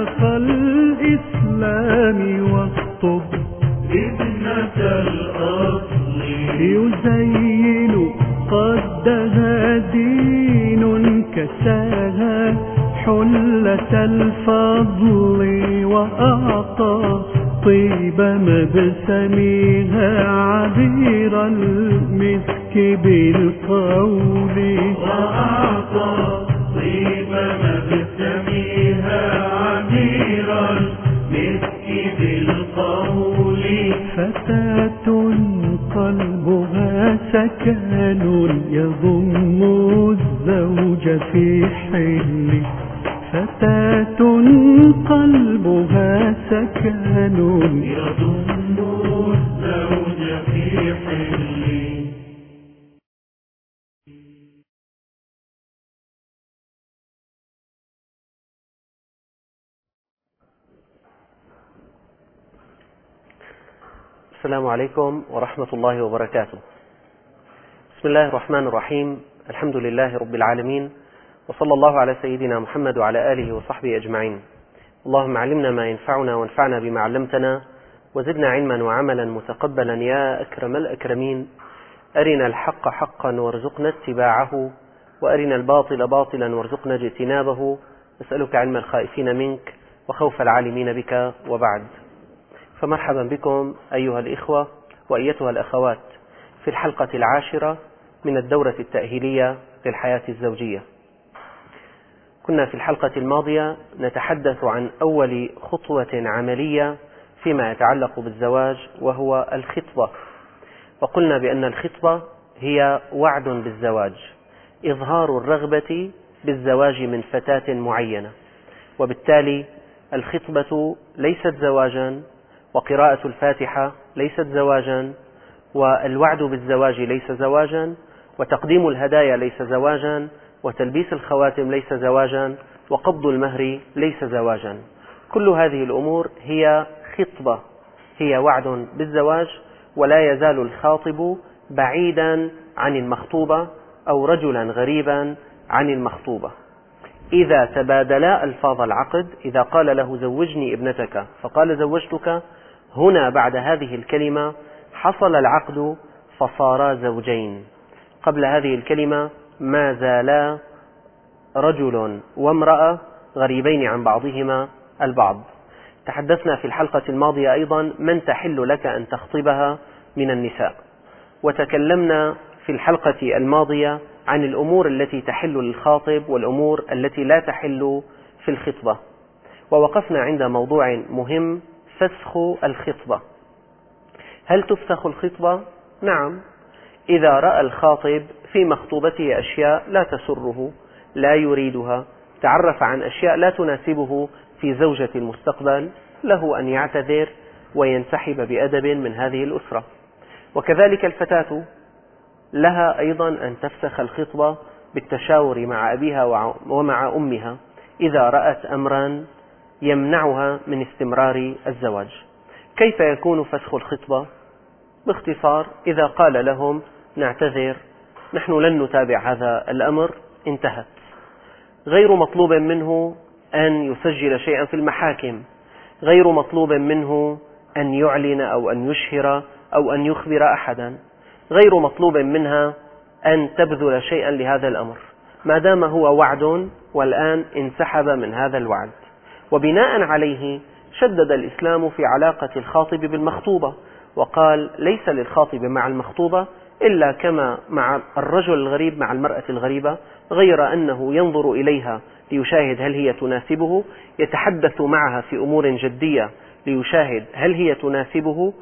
أخ الإسلام واخطب ابنة الأصل يزين قدها دين كساها حلة الفضل وأعطى طيب مبسمها عبير المسك بالقول وأعطى طيب مبسمها عبير المسك بالقول فتاة قلبها سكن يضم الزوج في حل فتاة قلبها سكن يضم الزوج في حل. السلام عليكم ورحمة الله وبركاته. بسم الله الرحمن الرحيم. الحمد لله رب العالمين، وصلى الله على سيدنا محمد وعلى آله وصحبه أجمعين. اللهم علمنا ما ينفعنا وانفعنا بما علمتنا وزدنا علما وعملا متقبلا يا أكرم الأكرمين. أرنا الحق حقا وارزقنا اتباعه، وأرنا الباطل باطلا وارزقنا اجتنابه. نسألك علم الخائفين منك وخوف العالمين بك، وبعد. فمرحبا بكم أيها الإخوة وأيتها الأخوات في الحلقة 10 من الدورة التأهيلية للحياة الزوجية. كنا في الحلقة الماضية نتحدث عن أول خطوة عملية فيما يتعلق بالزواج، وهو الخطبة. وقلنا بأن الخطبة هي وعد بالزواج، إظهار الرغبة بالزواج من فتاة معينة، وبالتالي الخطبة ليست زواجا، وقراءة الفاتحة ليست زواجا، والوعد بالزواج ليس زواجا، وتقديم الهدايا ليس زواجا، وتلبيس الخواتم ليس زواجا، وقبض المهر ليس زواجا. كل هذه الأمور هي خطبة، هي وعد بالزواج، ولا يزال الخاطب بعيدا عن المخطوبة أو رجلا غريبا عن المخطوبة. إذا تبادلا ألفاظ العقد، إذا قال له زوجني ابنتك فقال زوجتك، هنا بعد هذه الكلمة حصل العقد فصارا زوجين. قبل هذه الكلمة ما زالا رجل وامرأة غريبين عن بعضهما البعض. تحدثنا في الحلقة الماضية أيضا من تحل لك أن تخطبها من النساء، وتكلمنا في الحلقة الماضية عن الأمور التي تحل للخاطب والأمور التي لا تحل في الخطبة، ووقفنا عند موضوع مهم: فسخ الخطبة. هل تفسخ الخطبة؟ نعم، إذا رأى الخاطب في مخطوبته أشياء لا تسره، لا يريدها، تعرف عن أشياء لا تناسبه في زوجة المستقبل، له أن يعتذر وينسحب بأدب من هذه الأسرة. وكذلك الفتاة لها أيضا أن تفسخ الخطبة بالتشاور مع أبيها ومع أمها إذا رأت أمرا يمنعها من استمرار الزواج. كيف يكون فسخ الخطبة؟ باختصار، إذا قال لهم نعتذر، نحن لن نتابع هذا الأمر، انتهت. غير مطلوب منه أن يسجل شيئا في المحاكم، غير مطلوب منه أن يعلن أو أن يشهر أو أن يخبر أحدا، غير مطلوب منها أن تبذل شيئا لهذا الأمر، ما دام هو وعد والآن انسحب من هذا الوعد. وبناء عليه شدد الإسلام في علاقة الخاطب بالمخطوبة، وقال ليس للخاطب مع المخطوبة إلا كما مع الرجل الغريب مع المرأة الغريبة، غير أنه ينظر إليها ليشاهد هل هي تناسبه، يتحدث معها في أمور جدية ليشاهد هل هي تناسبه،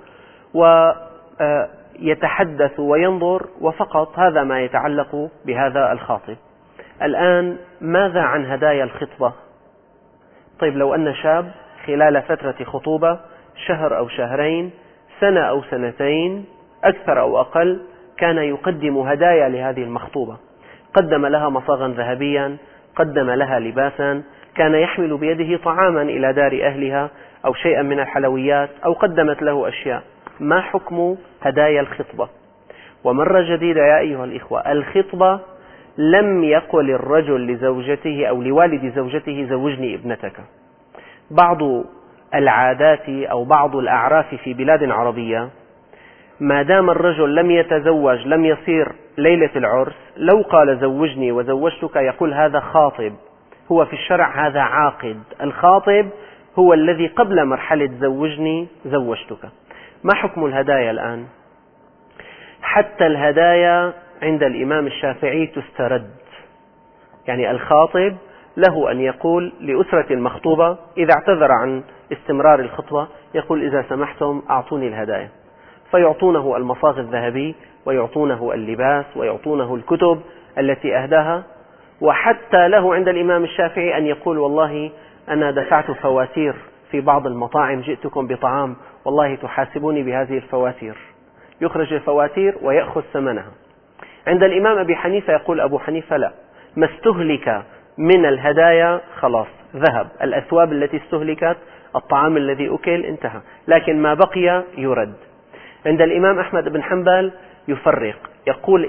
ويتحدث وينظر، وفقط هذا ما يتعلق بهذا الخاطب. الآن ماذا عن هدايا الخطبة؟ طيب، لو أن شاب خلال فترة خطوبة شهر أو شهرين، سنة أو سنتين، أكثر أو أقل، كان يقدم هدايا لهذه المخطوبة، قدم لها مصاغا ذهبيا، قدم لها لباسا، كان يحمل بيده طعاما إلى دار أهلها أو شيئا من الحلويات، أو قدمت له أشياء. ما حكم هدايا الخطبة؟ ومرة جديدة يا أيها الإخوة، الخطبة لم يقل الرجل لزوجته أو لوالد زوجته زوجني ابنتك، بعض العادات أو بعض الأعراف في بلاد عربية، ما دام الرجل لم يتزوج لم يصير ليلة العرس، لو قال زوجني وزوجتك يقول هذا خاطب، هو في الشرع هذا عاقد. الخاطب هو الذي قبل مرحلة زوجني زوجتك. ما حكم الهدايا الآن؟ حتى الهدايا عند الإمام الشافعي تسترد، يعني الخاطب له أن يقول لأسرة المخطوبة إذا اعتذر عن استمرار الخطبة يقول إذا سمحتم أعطوني الهدايا، فيعطونه المصاغ الذهبي ويعطونه اللباس ويعطونه الكتب التي أهداها. وحتى له عند الإمام الشافعي أن يقول والله أنا دفعت فواتير في بعض المطاعم، جئتكم بطعام والله تحاسبوني بهذه الفواتير، يخرج الفواتير ويأخذ ثمنها. عند الإمام أبي حنيفة يقول أبو حنيفة لا، ما استهلك من الهدايا خلاص ذهب، الأثواب التي استهلكت، الطعام الذي أكل انتهى، لكن ما بقي يرد. عند الإمام أحمد بن حنبل يفرق، يقول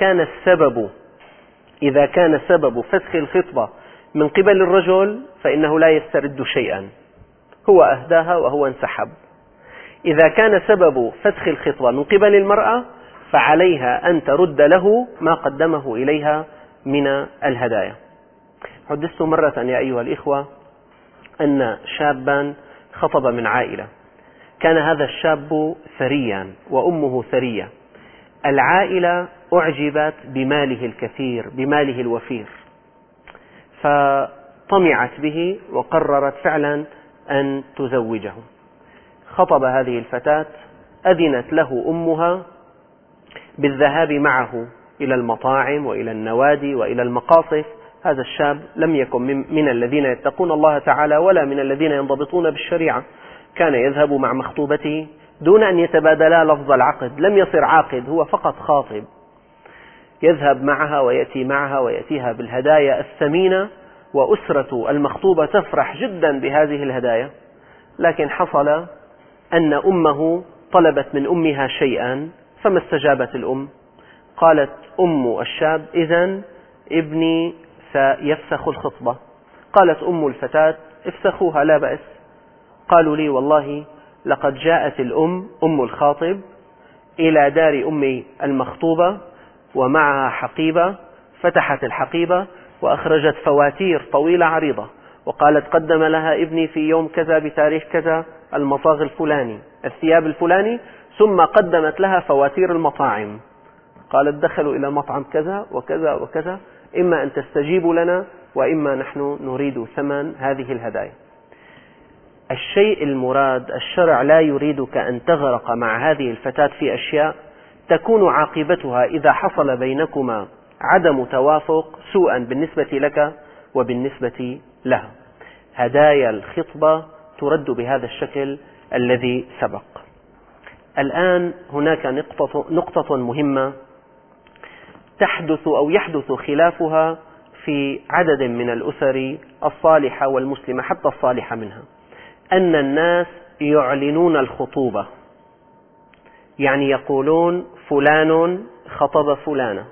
إذا كان سبب فسخ الخطبة من قبل الرجل فإنه لا يسترد شيئا، هو أهداها وهو انسحب. إذا كان سبب فسخ الخطبة من قبل المرأة فعليها أن ترد له ما قدمه إليها من الهدايا. حدثت مرة يا أيها الإخوة أن شابا خطب من عائلة، كان هذا الشاب ثريا وأمه ثرية، العائلة أعجبت بماله الكثير، بماله الوفير، فطمعت به وقررت فعلا أن تزوجه. خطب هذه الفتاة، أذنت له أمها بالذهاب معه إلى المطاعم وإلى النوادي وإلى المقاصف. هذا الشاب لم يكن من الذين يتقون الله تعالى ولا من الذين ينضبطون بالشريعة، كان يذهب مع مخطوبته دون أن يتبادلا لفظ العقد، لم يصر عاقد، هو فقط خاطب، يذهب معها ويأتي معها ويأتيها بالهدايا الثمينة، وأسرة المخطوبة تفرح جدا بهذه الهدايا. لكن حصل أن أمه طلبت من أمها شيئا فما استجابت الأم، قالت أم الشاب إذن ابني سيفسخ الخطبة. قالت أم الفتاة افسخوها لا بأس. قالوا لي والله لقد جاءت الأم أم الخاطب إلى دار أم المخطوبة ومعها حقيبة، فتحت الحقيبة وأخرجت فواتير طويلة عريضة وقالت قدم لها ابني في يوم كذا بتاريخ كذا المصاغ الفلاني، الثياب الفلاني، ثم قدمت لها فواتير المطاعم، قالت دخلوا إلى مطعم كذا وكذا وكذا، إما أن تستجيبوا لنا وإما نحن نريد ثمن هذه الهدايا. الشيء المراد، الشرع لا يريدك أن تغرق مع هذه الفتاة في أشياء تكون عاقبتها إذا حصل بينكما عدم توافق سوءا بالنسبة لك وبالنسبة لها. هدايا الخطبة ترد بهذا الشكل الذي سبق. الآن هناك نقطة مهمة تحدث أو يحدث خلافها في عدد من الأسر الصالحة والمسلمة حتى الصالحة منها، أن الناس يعلنون الخطوبة، يعني يقولون فلان خطب فلانة،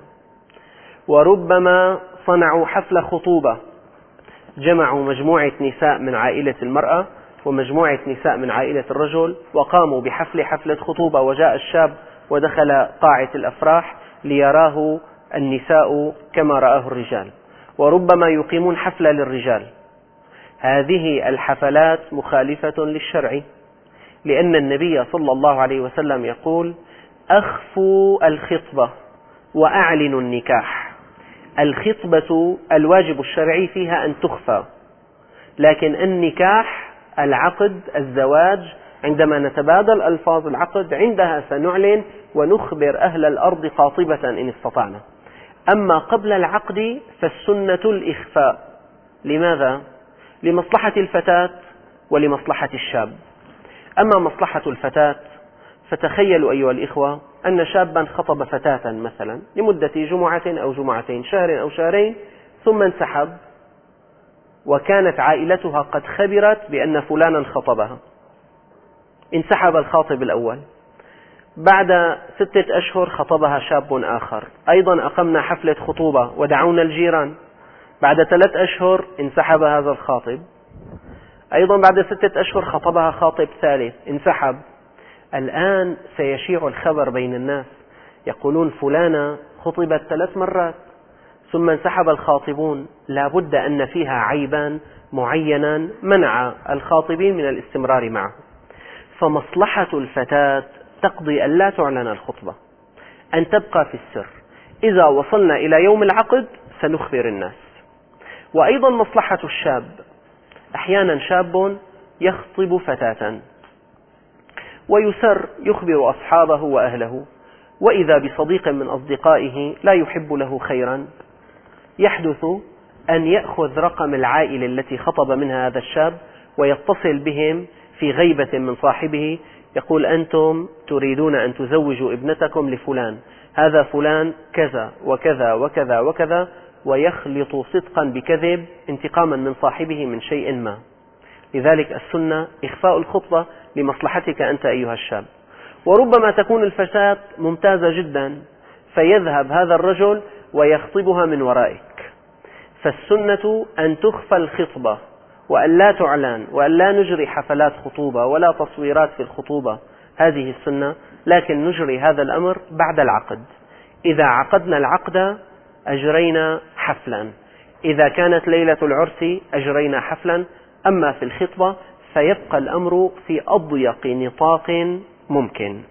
وربما صنعوا حفل خطوبة، جمعوا مجموعة نساء من عائلة المرأة ومجموعة نساء من عائلة الرجل وقاموا حفلة خطوبة، وجاء الشاب ودخل قاعة الأفراح ليراه النساء كما رآه الرجال، وربما يقيمون حفلة للرجال. هذه الحفلات مخالفة للشرع، لأن النبي صلى الله عليه وسلم يقول أخفوا الخطبة وأعلنوا النكاح. الخطبة الواجب الشرعي فيها أن تخفى، لكن النكاح العقد الزواج عندما نتبادل ألفاظ العقد عندها سنعلن ونخبر أهل الأرض قاطبة إن استطعنا. أما قبل العقد فالسنة الإخفاء. لماذا؟ لمصلحة الفتاة ولمصلحة الشاب. أما مصلحة الفتاة فتخيلوا أيها الإخوة أن شابا خطب فتاة مثلا لمدة جمعة أو جمعتين، شهر أو شهرين، ثم انسحب، وكانت عائلتها قد خبرت بأن فلانا خطبها. انسحب الخاطب الأول، بعد 6 أشهر خطبها شاب آخر، أيضا أقمنا حفلة خطوبة ودعونا الجيران، بعد 3 أشهر انسحب هذا الخاطب، أيضا بعد 6 أشهر خطبها خاطب ثالث، انسحب. الآن سيشيع الخبر بين الناس، يقولون فلانة خطبت 3 مرات ثم انسحب الخاطبون، لا بد أن فيها عيبا معينا منع الخاطبين من الاستمرار معه. فمصلحة الفتاة تقضي أن لا تعلن الخطبة، أن تبقى في السر. إذا وصلنا إلى يوم العقد سنخبر الناس. وأيضا مصلحة الشاب، أحيانا شاب يخطب فتاة ويسر يخبر أصحابه وأهله، وإذا بصديق من أصدقائه لا يحب له خيرا، يحدث أن يأخذ رقم العائلة التي خطب منها هذا الشاب ويتصل بهم في غيبة من صاحبه، يقول أنتم تريدون أن تزوجوا ابنتكم لفلان، هذا فلان كذا وكذا وكذا وكذا، ويخلط صدقا بكذب انتقاما من صاحبه من شيء ما. لذلك السنة إخفاء الخطبة لمصلحتك أنت أيها الشاب. وربما تكون الفتاة ممتازة جدا فيذهب هذا الرجل ويخطبها من ورائك، فالسنة أن تخفى الخطبة وأن لا تعلن وأن لا نجري حفلات خطوبة ولا تصويرات في الخطوبة، هذه السنة. لكن نجري هذا الأمر بعد العقد. إذا عقدنا العقد أجرينا حفلا، إذا كانت ليلة العرس أجرينا حفلا. أما في الخطبة فيبقى الأمر في أضيق نطاق ممكن.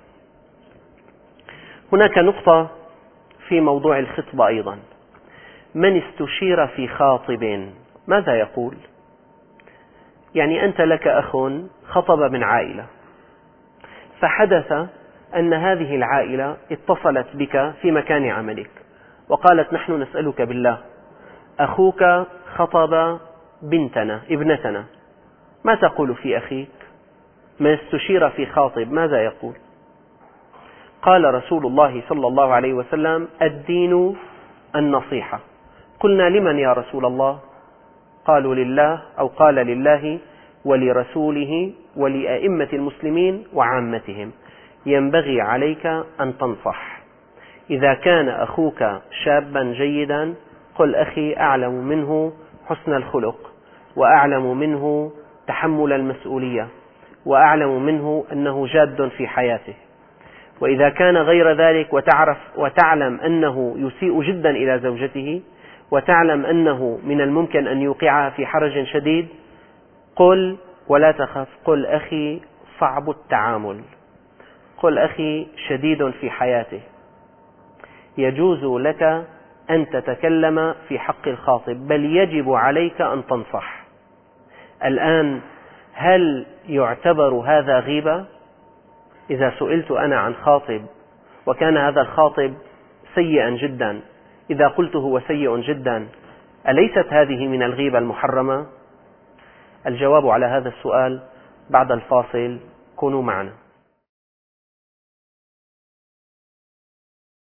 هناك نقطة في موضوع الخطبة أيضا، من استشير في خاطب ماذا يقول؟ يعني أنت لك أخ خطب من عائلة، فحدث أن هذه العائلة اتصلت بك في مكان عملك وقالت نحن نسألك بالله، أخوك خطب بنتنا ابنتنا، ما تقول في أخيك؟ من استشير في خاطب ماذا يقول؟ قال رسول الله صلى الله عليه وسلم الدين النصيحة. قلنا لمن يا رسول الله؟ قالوا لله، أو قال لله ولرسوله ولأئمة المسلمين وعامتهم. ينبغي عليك أن تنصح. إذا كان أخوك شابا جيدا قل أخي أعلم منه حسن الخلق، وأعلم منه تحمل المسؤولية، وأعلم منه أنه جاد في حياته. وإذا كان غير ذلك وتعلم أنه يسيء جدا إلى زوجته، وتعلم أنه من الممكن أن يوقعها في حرج شديد، قل ولا تخف، قل أخي صعب التعامل، قل أخي شديد في حياته، يجوز لك أن تتكلم في حق الخاطب، بل يجب عليك أن تنصح. الآن هل يعتبر هذا غيبة؟ إذا سئلت أنا عن خاطب وكان هذا الخاطب سيئا جدا، إذا قلت هو سيء جدا، أليست هذه من الغيبة المحرمة؟ الجواب على هذا السؤال بعد الفاصل، كونوا معنا.